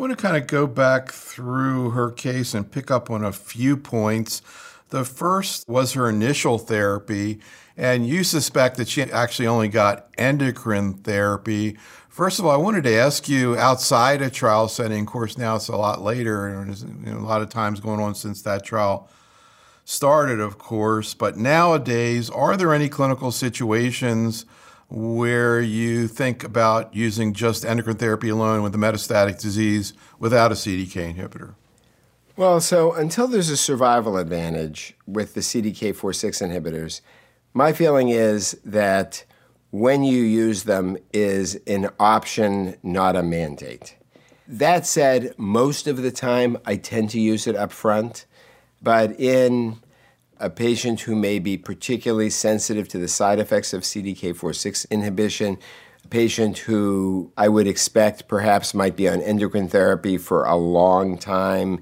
want to kind of go back through her case and pick up on a few points. The first was her initial therapy, and you suspect that she actually only got endocrine therapy. First of all, I wanted to ask you, outside a trial setting, of course, now it's a lot later, and there's a lot of times going on since that trial started, of course, but nowadays, are there any clinical situations where you think about using just endocrine therapy alone with a metastatic disease without a CDK inhibitor? Well, so until there's a survival advantage with the CDK4/6 inhibitors, my feeling is that when you use them is an option, not a mandate. That said, most of the time I tend to use it up front, but in a patient who may be particularly sensitive to the side effects of CDK4/6 inhibition, a patient who I would expect perhaps might be on endocrine therapy for a long time,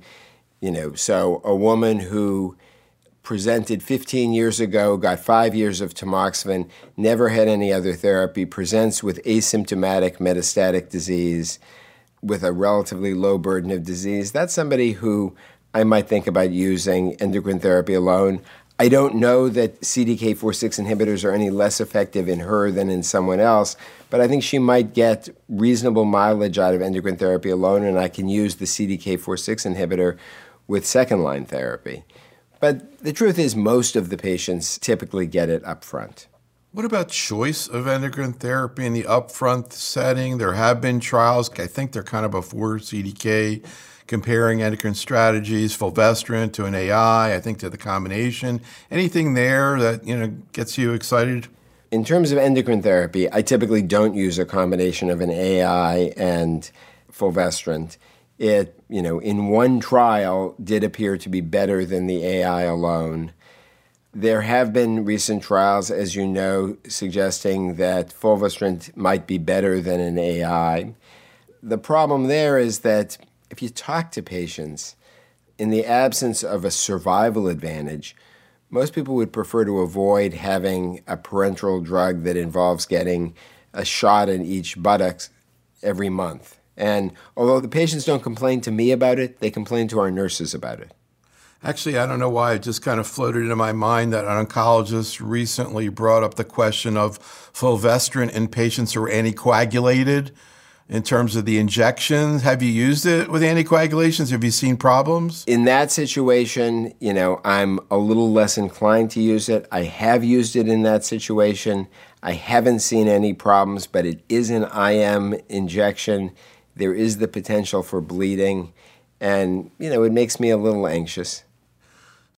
so a woman who presented 15 years ago, got 5 years of tamoxifen, never had any other therapy, presents with asymptomatic metastatic disease with a relatively low burden of disease, that's somebody who I might think about using endocrine therapy alone. I don't know that CDK4/6 inhibitors are any less effective in her than in someone else, but I think she might get reasonable mileage out of endocrine therapy alone, and I can use the CDK4/6 inhibitor with second-line therapy. But the truth is most of the patients typically get it up front. What about choice of endocrine therapy in the upfront setting? There have been trials, I think they're kind of before CDK, comparing endocrine strategies, fulvestrant to an AI, I think to the combination. Anything there that gets you excited? In terms of endocrine therapy, I typically don't use a combination of an AI and fulvestrant. It, in one trial, did appear to be better than the AI alone. There have been recent trials, as you know, suggesting that fulvestrant might be better than an AI. The problem there is that if you talk to patients, in the absence of a survival advantage, most people would prefer to avoid having a parenteral drug that involves getting a shot in each buttocks every month. And although the patients don't complain to me about it, they complain to our nurses about it. Actually, I don't know why it just kind of floated into my mind that an oncologist recently brought up the question of fulvestrant in patients who are anticoagulated in terms of the injections. Have you used it with anticoagulations? Have you seen problems? In that situation, I'm a little less inclined to use it. I have used it in that situation. I haven't seen any problems, but it is an IM injection. There is the potential for bleeding, and, it makes me a little anxious.